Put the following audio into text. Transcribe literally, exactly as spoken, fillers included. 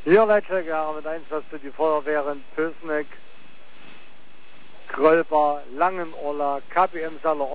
Hier Leitstärke mit Einsatz für die Feuerwehren Pößneck, Grölber, Langenorla, K P M Saller